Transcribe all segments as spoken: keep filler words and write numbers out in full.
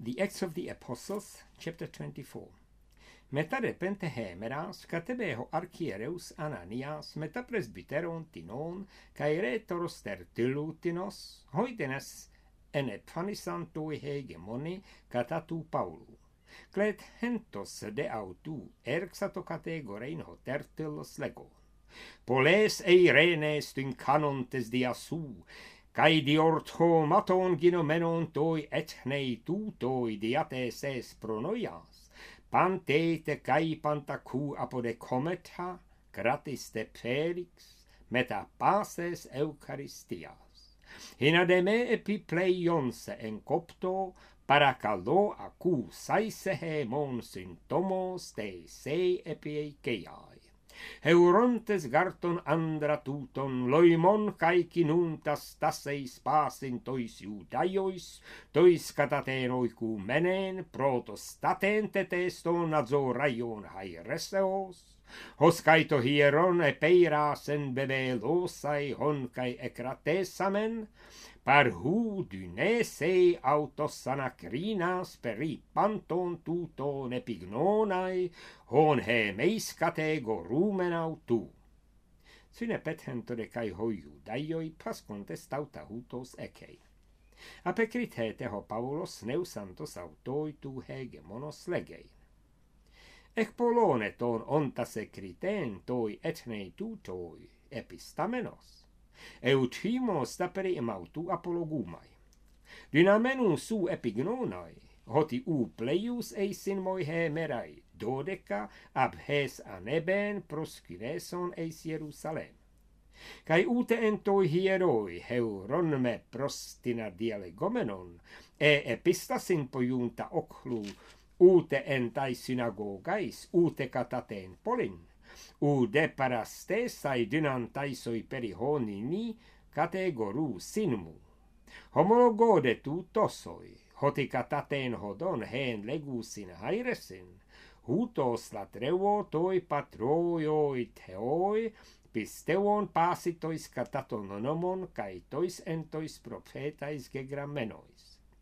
The Acts of the Apostles, chapter twenty-four. Meta repente hemeras, catebeho archiereus Ananias, meta presbyteron tinon, cae retoros tertillutinos, hoidenes en ephanisantui hegemoni, catatu Paulu. Clet hentos de autu, erxato categorein ho tertillos lego. Poles eirenes tyn canontes diasu, cae diorto maton ginomenon toi ethnei tutoi diates es pronoias, pantete cae pantacu apode cometa, gratis de Felix, meta pases Eucharistias. Hinademe epipleionse en copto, paracalo acu saise mon symptomos de se epiekeiai. Heurontes garton andra tuton, loimon caecinuntas taseis pasin tois Judaiois, tois cataten oicu menen, protostaten teteston azoraion haireseos, hos caito hieron epeirasen bevelosai hon cae ecratesamen, par hu dynesei autos anacrinas peri panton tuton epignonai, hon he meis categorumen autu. Syne petentore cae ho Judaioi pascontes tauta hutos ecei. Apecritete ho Paulos neusantos autoi tu hegemonos legei. Ec polone ton ontas ecriten toi ethnei tutoi epistamenos. Eutimos taperi emautu apologumai. Dynamenun su epignonai, hoti u pleius eisin moi hemerai, dodeca ab hes aneben proskyneson eis Jerusalem. Kai ute entoi hieroi heuron me prostina dialegomenon, e epistasin pojunta oklu, ute entai synagogais, ute kataten polin, u de parastesai dynantaisoi perihonini categoru sinmu. Homologode tu tosoi, hoti kataten hodon hen legusin hairesin, hutos latrevo toi patroioi teoi, pisteuon pasitois katatonomon kai tois entois profetais gegramenois.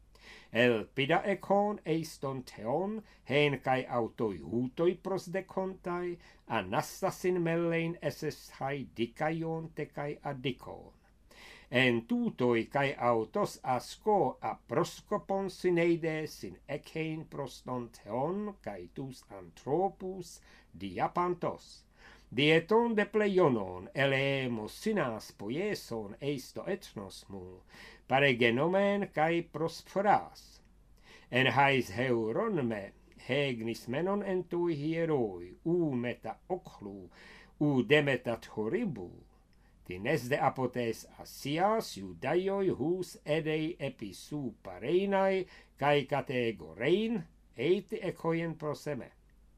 Elpida ekon eiston theon, hen kai autoi hutoi prosdecontai, anastasin mellein eses hai dikaion te kai adikon. En tutoi kai autos asko a proskopon sineide sin ekhein proston theon kai tus anthropus diapantos. Dieton de pleionon eleemos sinas poieson eisto etnos mu, pare genomen cae prosperas. En hais heuron me, hegnis menon entui hieroi, u meta oklu, u demetat horibu, tines de apotes asias Judaioi hus edei episu pareinai, cae categorein, eiti ecoien proseme.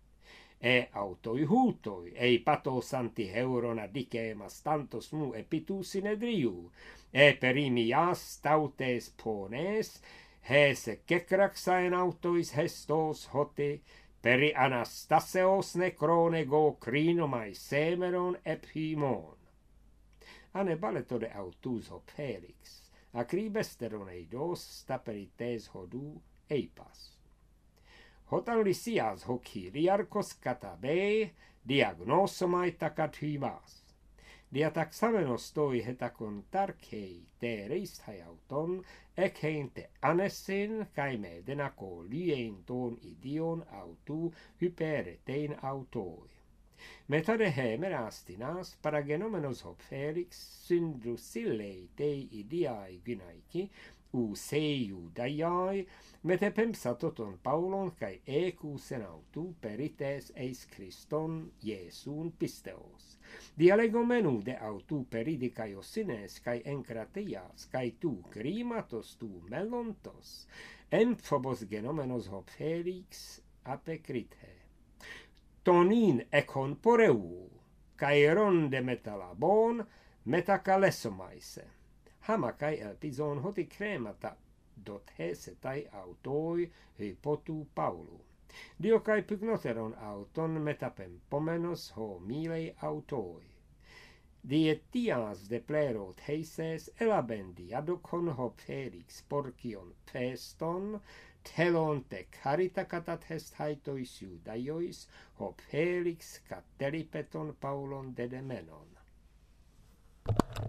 E autoi hutoi, ei pato santi heuron adicemas tantos mu epitu synedriu, e perimias tautes pones, hes kekraksaen autois hestos hoti, peri anastaseos necronego krinomai semeron ephimon. Ane baletode autus ho Felix, acribesteron eidos staperites hodu eipas. Hotan lisias ho kyriarkos katabe, diagnosomai takathymas. Diataxamenos toi hetakon tarkei te reisthai auton, ekhein te anesin, caime denako lyein ton idion autu hyperetein autoi. Metade hemerastinas paragenomenos ho Felix, syndrusilei tei idiai gynaiki, u sei Judaiai, mete pempsatoton Paulon cae ecusen autu perites eis Christon Iesun pisteos. Dialegomenu de autu peridicaiosines cae encrateias, cae tu grimatos tu melontos, emphobos genomenos ho Felix apecrithe. Tonin econ poreu, cae ronde metalabon metacalesomaise. Hama kai elpison hoti cremata dot hesetai autoi hypotu Paulu. Dio kai pygnoteron auton metapempomenos ho milei autoi. dietias de plerot heises elabendi adokon ho Felix porcion peston, telon te carita catat haitois Judaiois, ho Felix cateripeton Paulon dedemenon.